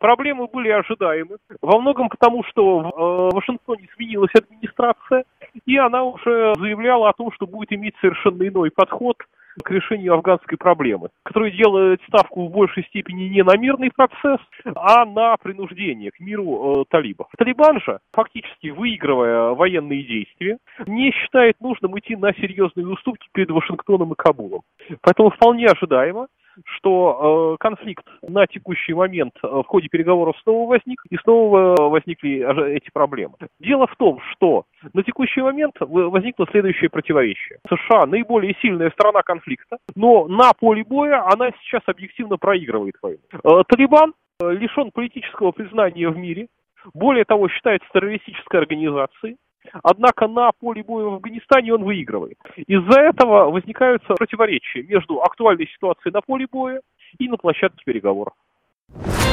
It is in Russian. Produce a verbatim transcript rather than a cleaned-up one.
Проблемы были ожидаемы, во многом потому, что в э, Вашингтоне сменилась администрация, и она уже заявляла о том, что будет иметь совершенно иной подход к решению афганской проблемы, который делает ставку в большей степени не на мирный процесс, а на принуждение к миру э, талибов. Талибан же, фактически выигрывая военные действия, не считает нужным идти на серьезные уступки перед Вашингтоном и Кабулом. Поэтому вполне ожидаемо, что э, конфликт на текущий момент э, в ходе переговоров снова возник, и снова э, возникли э, эти проблемы. Дело в том, что на текущий момент возникло следующее противоречие. США наиболее сильная сторона конфликта, но на поле боя она сейчас объективно проигрывает войну. Э, Талибан э, лишен политического признания в мире, более того, считается террористической организацией. Однако на поле боя в Афганистане он выигрывает. Из-за этого возникают противоречия между актуальной ситуацией на поле боя и на площадке переговоров.